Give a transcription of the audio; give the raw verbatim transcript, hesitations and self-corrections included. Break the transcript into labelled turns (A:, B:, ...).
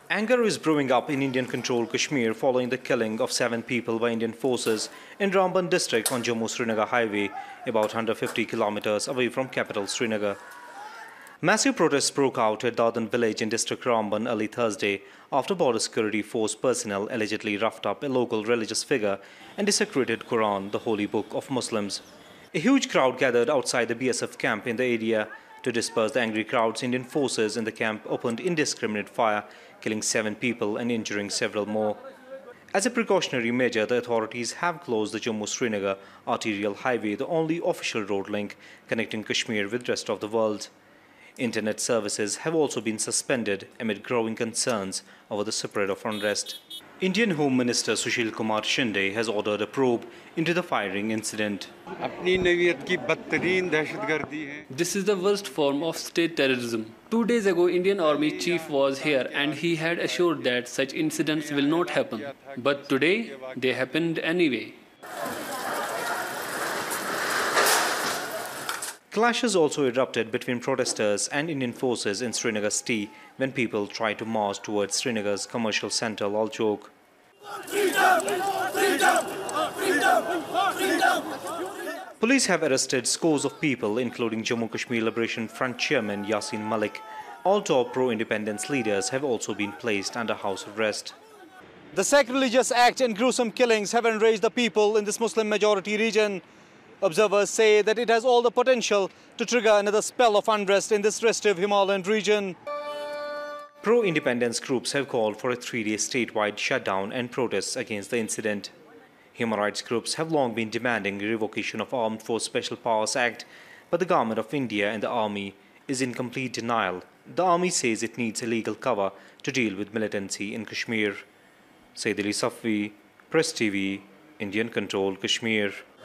A: Anger is brewing up in Indian-controlled Kashmir following the killing of seven people by Indian forces in Ramban district on Jammu-Srinagar highway, about one hundred fifty kilometers away from capital Srinagar. Massive protests broke out at Dardan village in district Ramban early Thursday after border security force personnel allegedly roughed up a local religious figure and desecrated Quran, the holy book of Muslims. A huge crowd gathered outside the B S F camp in the area. To disperse the angry crowds, Indian forces in the camp opened indiscriminate fire, killing seven people and injuring several more. As a precautionary measure, the authorities have closed the Jammu-Srinagar arterial highway, the only official road link connecting Kashmir with the rest of the world. Internet services have also been suspended amid growing concerns over the spread of unrest. Indian Home Minister Sushil Kumar Shinde has ordered a probe into the firing incident.
B: This is the worst form of state terrorism. Two days ago, Indian Army chief was here and he had assured that such incidents will not happen. But today, they happened anyway.
A: Clashes also erupted between protesters and Indian forces in Srinagar city when people tried to march towards Srinagar's commercial centre Lal Chowk. Police have arrested scores of people, including Jammu Kashmir Liberation Front chairman Yasin Malik. All top pro-independence leaders have also been placed under house arrest. The sacrilegious act and gruesome killings have enraged the people in this Muslim-majority region. Observers say that it has all the potential to trigger another spell of unrest in this restive Himalayan region. Pro-independence groups have called for a three-day statewide shutdown and protests against the incident. Human rights groups have long been demanding the revocation of Armed Force Special Powers Act, but the government of India and the army is in complete denial. The army says it needs a legal cover to deal with militancy in Kashmir. Sayyid Ali Safvi, Press T V, Indian-controlled Kashmir.